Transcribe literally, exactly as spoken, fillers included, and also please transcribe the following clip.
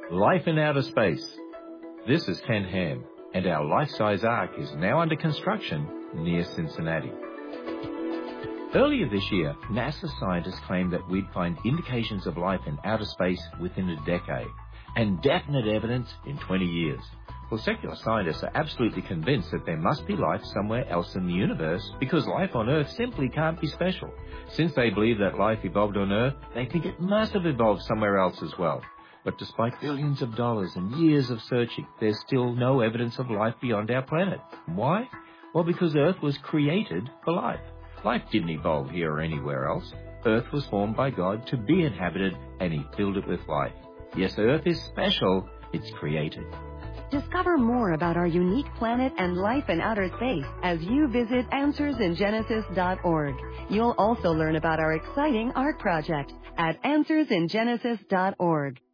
Life in outer space. This is Ken Ham, and our life-size ark is now under construction near Cincinnati. Earlier this year, NASA scientists claimed that we'd find indications of life in outer space within a decade, and definite evidence in twenty years. Well, secular scientists are absolutely convinced that there must be life somewhere else in the universe because life on Earth simply can't be special. Since they believe that life evolved on Earth, they think it must have evolved somewhere else as well. But despite billions of dollars and years of searching, there's still no evidence of life beyond our planet. Why? Well, because Earth was created for life. Life didn't evolve here or anywhere else. Earth was formed by God to be inhabited, and He filled it with life. Yes, Earth is special. It's created. Discover more about our unique planet and life in outer space as you visit answers in genesis dot org. You'll also learn about our exciting ARK project at answers in genesis dot org.